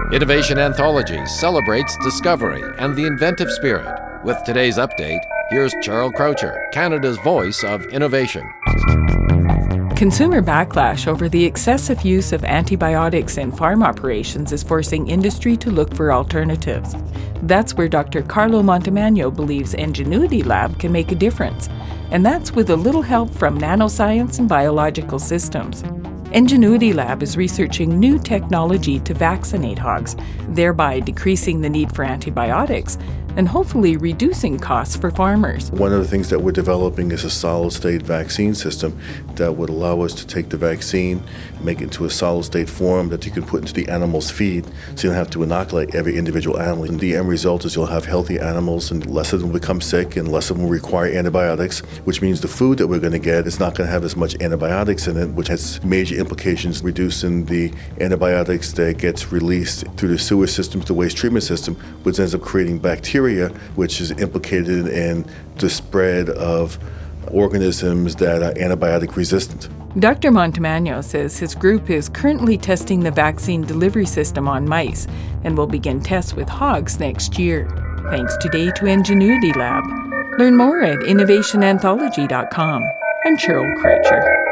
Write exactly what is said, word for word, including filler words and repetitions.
Innovation Anthology celebrates discovery and the inventive spirit. With today's update, here's Charles Croucher, Canada's voice of innovation. Consumer backlash over the excessive use of antibiotics in farm operations is forcing industry to look for alternatives. That's where Doctor Carlo Montemagno believes Ingenuity Lab can make a difference, and that's with a little help from nanoscience and biological systems. Ingenuity Lab is researching new technology to vaccinate hogs, thereby decreasing the need for antibiotics and hopefully reducing costs for farmers. One of the things that we're developing is a solid-state vaccine system that would allow us to take the vaccine, make it into a solid-state form that you can put into the animal's feed, so you don't have to inoculate every individual animal. And the end result is you'll have healthy animals, and less of them will become sick, and less of them will require antibiotics, which means the food that we're going to get is not going to have as much antibiotics in it, which has major implications, reducing the antibiotics that gets released through the sewer system to the waste treatment system, which ends up creating bacteria, which is implicated in the spread of organisms that are antibiotic resistant. Doctor Montemagno says his group is currently testing the vaccine delivery system on mice and will begin tests with hogs next year. Thanks today to Ingenuity Lab. Learn more at innovation anthology dot com. I'm Cheryl Croucher.